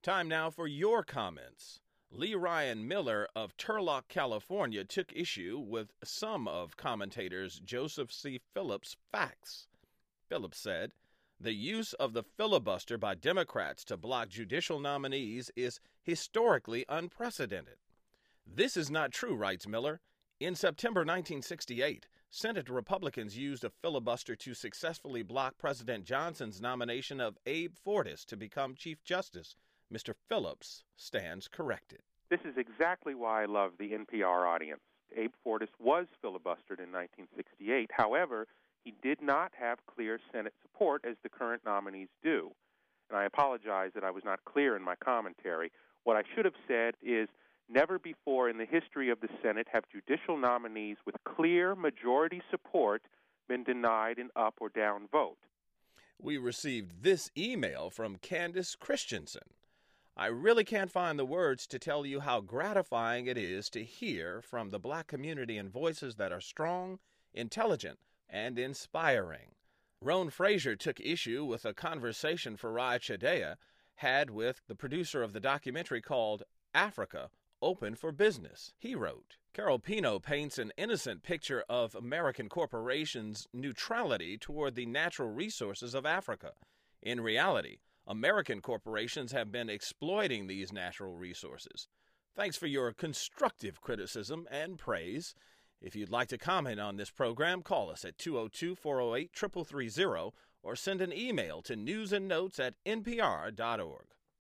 Time now for your comments. Lee Ryan Miller of Turlock, California, took issue with some of commentators Joseph C. Phillips' facts. Phillips said, "The use of the filibuster by Democrats to block judicial nominees is historically unprecedented." "This is not true," writes Miller. "In September 1968, Senate Republicans used a filibuster to successfully block President Johnson's nomination of Abe Fortas to become Chief Justice." Mr. Phillips stands corrected. This is exactly why I love the NPR audience. Abe Fortas was filibustered in 1968. However, he did not have clear Senate support as the current nominees do. And I apologize that I was not clear in my commentary. What I should have said is, never before in the history of the Senate have judicial nominees with clear majority support been denied an up or down vote. We received this email from Candace Christensen. "I really can't find the words to tell you how gratifying it is to hear from the black community in voices that are strong, intelligent, and inspiring." Roan Frazier took issue with a conversation Farai Chideya had with the producer of the documentary called Africa, Open for Business. He wrote, "Carol Pino paints an innocent picture of American corporations' neutrality toward the natural resources of Africa. In reality, American corporations have been exploiting these natural resources." Thanks for your constructive criticism and praise. If you'd like to comment on this program, call us at 202-408-3330 or send an email to newsandnotes@npr.org.